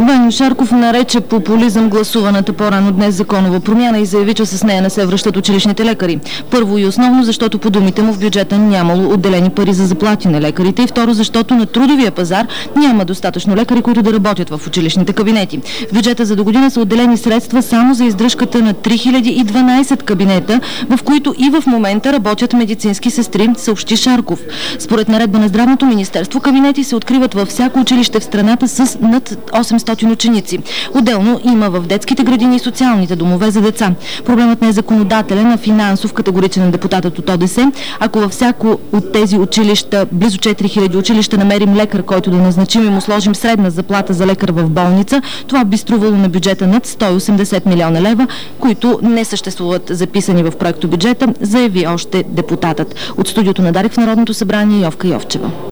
Ваньо Шарков нарече популизъм гласуваната по-рано днес законова промяна и заяви, че с нея не се връщат училищните лекари. Първо и основно, защото по думите му в бюджета нямало отделени пари за заплати на лекарите, и второ, защото на трудовия пазар няма достатъчно лекари, които да работят в училищните кабинети. В бюджета за догодина са отделени средства само за издръжката на 3012 кабинета, в които и в момента работят медицински сестри, съобщи Шарков. Според наредба на Здравното министерство, кабинети се откриват във всяко училище в страната с над 800 ученици. Отделно има в детските градини и социалните домове за деца. Проблемът не е законодателен, а финансов, категоричен депутатът от ОДС. Ако във всяко от тези училища, близо 4000 училища, намерим лекар, който да назначим и му сложим средна заплата за лекар в болница, това би струвало на бюджета над 180 милиона лева, които не съществуват записани в проектобюджета, заяви още депутатът. От студиото на Дарик в Народното събрание Йовка Йовчева.